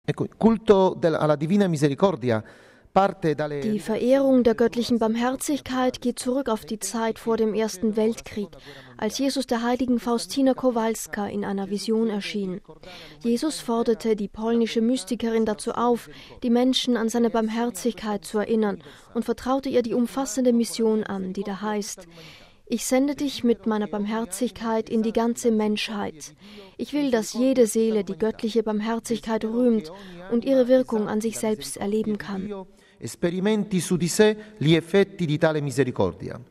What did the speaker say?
Die Verehrung der göttlichen Barmherzigkeit geht zurück auf die Zeit vor dem Ersten Weltkrieg, als Jesus der heiligen Faustina Kowalska in einer Vision erschien. Jesus forderte die polnische Mystikerin dazu auf, die Menschen an seine Barmherzigkeit zu erinnern und vertraute ihr die umfassende Mission an, die da heißt: Ich sende dich mit meiner Barmherzigkeit in die ganze Menschheit. Ich will, dass jede Seele die göttliche Barmherzigkeit rühmt und ihre Wirkung an sich selbst erleben kann. Esperimenti su di sé gli effetti di tale misericordia.